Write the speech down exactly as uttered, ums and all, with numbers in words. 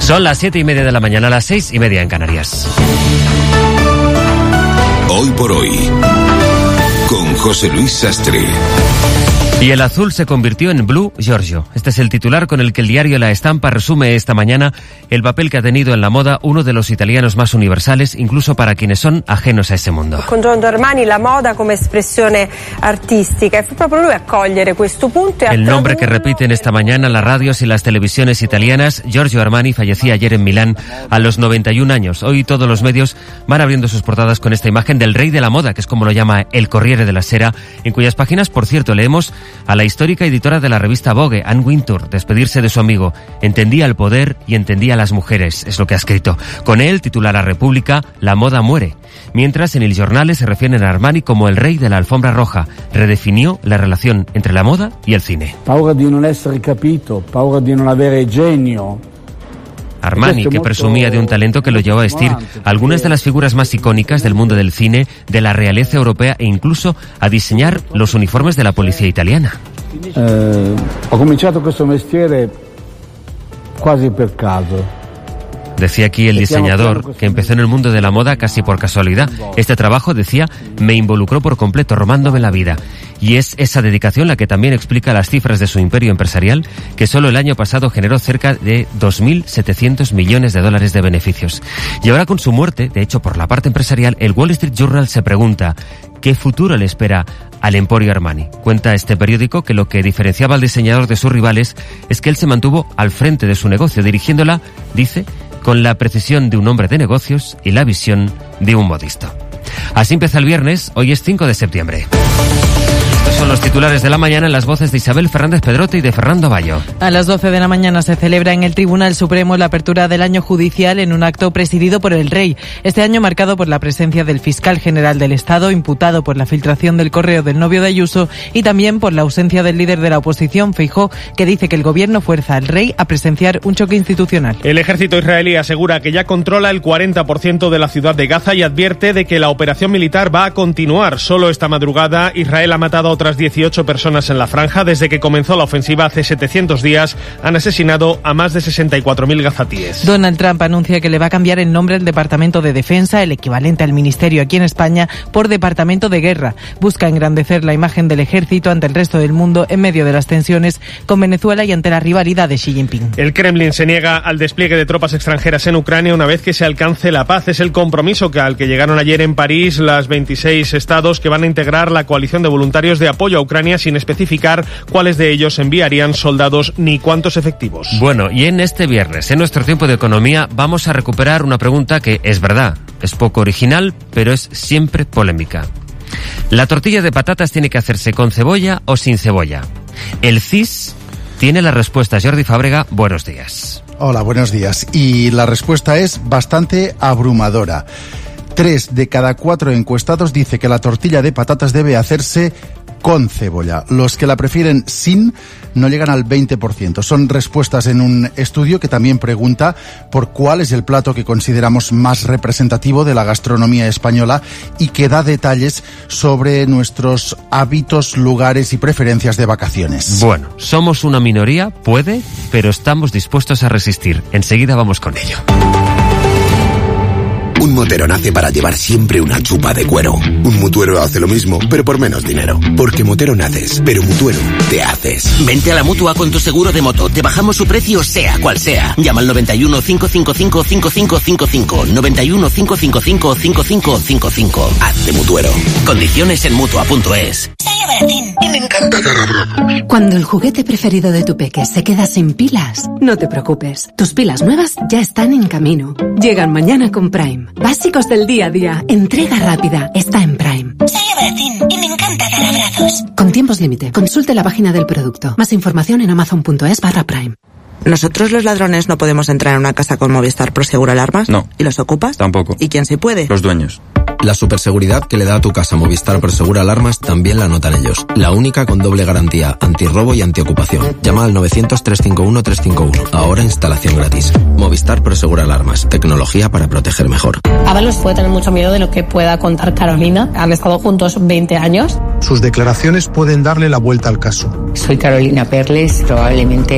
Son las siete y media de la mañana, las seis y media en Canarias. Hoy por hoy, con José Luis Sastre. Y el azul se convirtió en Blu Giorgio. Este es el titular con el que el diario La Estampa resume esta mañana el papel que ha tenido en la moda uno de los italianos más universales, incluso para quienes son ajenos a ese mundo. Con Giorgio Armani la moda como expresione artistica, e fu proprio lui a cogliere questo punto. El nombre que repiten esta mañana las radios y las televisiones italianas, Giorgio Armani, fallecía ayer en Milán a los noventa y un años. Hoy todos los medios van abriendo sus portadas con esta imagen del rey de la moda, que es como lo llama el Corriere della Sera, en cuyas páginas, por cierto, leemos a la histórica editora de la revista Vogue, Anne Wintour, despedirse de su amigo. Entendía el poder y entendía a las mujeres, es lo que ha escrito. Con él, titula La República, la moda muere. Mientras, en el Giornale se refieren a Armani como el rey de la alfombra roja. Redefinió la relación entre la moda y el cine. Paura di non essere capito, paura di non avere genio. Armani, que presumía de un talento que lo llevó a vestir algunas de las figuras más icónicas del mundo del cine, de la realeza europea e incluso a diseñar los uniformes de la policía italiana. Eh, ho cominciato questo mestiere quasi per caso. Decía aquí el diseñador que empezó en el mundo de la moda casi por casualidad. Este trabajo, decía, me involucró por completo, robándome la vida. Y es esa dedicación la que también explica las cifras de su imperio empresarial, que solo el año pasado generó cerca de dos mil setecientos millones de dólares de beneficios. Y ahora con su muerte, de hecho por la parte empresarial, el Wall Street Journal se pregunta ¿qué futuro le espera al Emporio Armani? Cuenta este periódico que lo que diferenciaba al diseñador de sus rivales es que él se mantuvo al frente de su negocio, dirigiéndola, dice, con la precisión de un hombre de negocios y la visión de un modisto. Así empieza el viernes, hoy es cinco de septiembre. Estos son los titulares de la mañana en las voces de Isabel Fernández Pedrote y de Fernando Bayo. A las doce de la mañana se celebra en el Tribunal Supremo la apertura del año judicial en un acto presidido por el rey. Este año marcado por la presencia del fiscal general del Estado, imputado por la filtración del correo del novio de Ayuso, y también por la ausencia del líder de la oposición, Feijóo, que dice que el gobierno fuerza al rey a presenciar un choque institucional. El ejército israelí asegura que ya controla el cuarenta por ciento de la ciudad de Gaza y advierte de que la operación militar va a continuar. Solo esta madrugada Israel ha matado a otras dieciocho personas en la franja. Desde que comenzó la ofensiva hace setecientos días han asesinado a más de sesenta y cuatro mil gazatíes. Donald Trump anuncia que le va a cambiar el nombre del Departamento de Defensa, el equivalente al Ministerio aquí en España, por Departamento de Guerra. Busca engrandecer la imagen del ejército ante el resto del mundo en medio de las tensiones con Venezuela y ante la rivalidad de Xi Jinping. El Kremlin se niega al despliegue de tropas extranjeras en Ucrania una vez que se alcance la paz. Es el compromiso que, al que llegaron ayer en París las veintiséis estados que van a integrar la coalición de voluntarios de apoyo a Ucrania, sin especificar cuáles de ellos enviarían soldados ni cuántos efectivos. Bueno, y en este viernes, en nuestro tiempo de economía, vamos a recuperar una pregunta que es verdad, es poco original, pero es siempre polémica. ¿La tortilla de patatas tiene que hacerse con cebolla o sin cebolla? El C I S tiene la respuesta. Jordi Fábrega, buenos días. Hola, buenos días. Y la respuesta es bastante abrumadora. Tres de cada cuatro encuestados dice que la tortilla de patatas debe hacerse con cebolla. Los que la prefieren sin no llegan al veinte por ciento. Son respuestas en un estudio que también pregunta por cuál es el plato que consideramos más representativo de la gastronomía española y que da detalles sobre nuestros hábitos, lugares y preferencias de vacaciones. Bueno, somos una minoría, puede, pero estamos dispuestos a resistir. Enseguida vamos con ello. Un motero nace para llevar siempre una chupa de cuero. Un mutuero hace lo mismo, pero por menos dinero. Porque motero naces, pero mutuero te haces. Vente a la Mutua con tu seguro de moto. Te bajamos su precio sea cual sea. Llama al noventa y uno, cinco cinco cinco, cinco cinco cinco cinco. noventa y uno, cinco cinco cinco, cinco cinco cinco cinco. Hazte mutuero. Condiciones en Mutua punto es. Soy Abratín y me encanta dar abrazos. Cuando el juguete preferido de tu peque se queda sin pilas, no te preocupes. Tus pilas nuevas ya están en camino. Llegan mañana con Prime. Básicos del día a día. Entrega rápida. Está en Prime. Soy Abratín y me encanta dar abrazos. Con tiempos límite. Consulte la página del producto. Más información en amazon punto es barra Prime. ¿Nosotros los ladrones no podemos entrar en una casa con Movistar Proseguro Alarmas? No. ¿Y los ocupas? Tampoco. ¿Y quién sí puede? Los dueños. La superseguridad que le da a tu casa Movistar Proseguro Alarmas también la notan ellos. La única con doble garantía, antirrobo y antiocupación. Llama al novecientos, trescientos cincuenta y uno, trescientos cincuenta y uno. Ahora instalación gratis. Movistar Proseguro Alarmas. Tecnología para proteger mejor. Ábalos puede tener mucho miedo de lo que pueda contar Carolina. Han estado juntos veinte años. Sus declaraciones pueden darle la vuelta al caso. Soy Carolina Perles, probablemente